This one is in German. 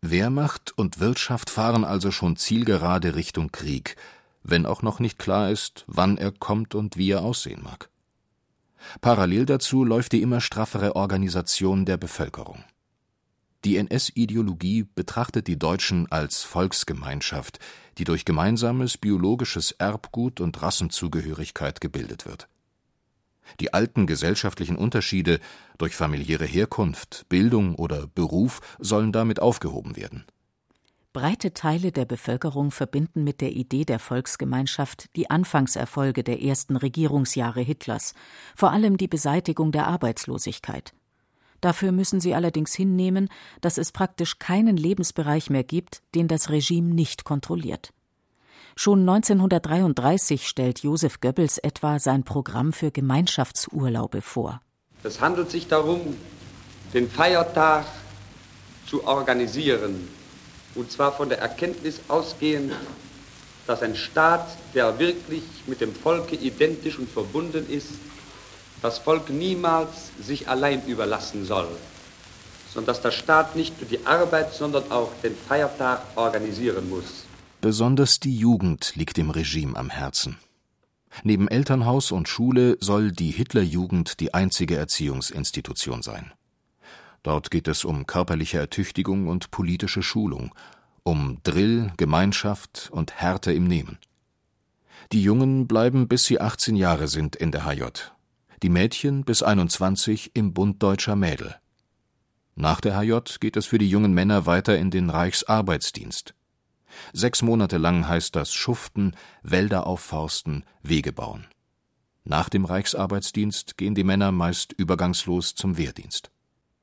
Wehrmacht und Wirtschaft fahren also schon zielgerade Richtung Krieg, wenn auch noch nicht klar ist, wann er kommt und wie er aussehen mag. Parallel dazu läuft die immer straffere Organisation der Bevölkerung. Die NS-Ideologie betrachtet die Deutschen als Volksgemeinschaft, die durch gemeinsames biologisches Erbgut und Rassenzugehörigkeit gebildet wird. Die alten gesellschaftlichen Unterschiede durch familiäre Herkunft, Bildung oder Beruf sollen damit aufgehoben werden. Breite Teile der Bevölkerung verbinden mit der Idee der Volksgemeinschaft die Anfangserfolge der ersten Regierungsjahre Hitlers, vor allem die Beseitigung der Arbeitslosigkeit. Dafür müssen sie allerdings hinnehmen, dass es praktisch keinen Lebensbereich mehr gibt, den das Regime nicht kontrolliert. Schon 1933 stellt Joseph Goebbels etwa sein Programm für Gemeinschaftsurlaube vor. Es handelt sich darum, den Feiertag zu organisieren, und zwar von der Erkenntnis ausgehend, dass ein Staat, der wirklich mit dem Volke identisch und verbunden ist, das Volk niemals sich allein überlassen soll, sondern dass der Staat nicht nur die Arbeit, sondern auch den Feiertag organisieren muss. Besonders die Jugend liegt dem Regime am Herzen. Neben Elternhaus und Schule soll die Hitlerjugend die einzige Erziehungsinstitution sein. Dort geht es um körperliche Ertüchtigung und politische Schulung, um Drill, Gemeinschaft und Härte im Nehmen. Die Jungen bleiben, bis sie 18 Jahre sind, in der HJ. Die Mädchen bis 21 im Bund Deutscher Mädel. Nach der HJ geht es für die jungen Männer weiter in den Reichsarbeitsdienst. 6 Monate lang heißt das Schuften, Wälder aufforsten, Wege bauen. Nach dem Reichsarbeitsdienst gehen die Männer meist übergangslos zum Wehrdienst.